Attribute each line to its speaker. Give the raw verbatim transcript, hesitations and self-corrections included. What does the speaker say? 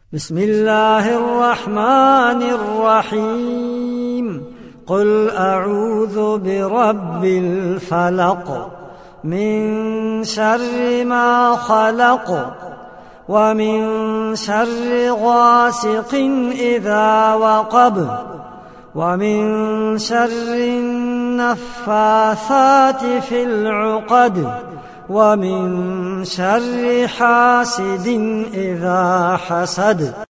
Speaker 1: بسم الله الرحمن الرحيم قل أعوذ برب الفلق من شر ما خلق ومن شر غاسق إذا وقب ومن شر النفاثات في العقد ومن شر حاسد إذا حسد.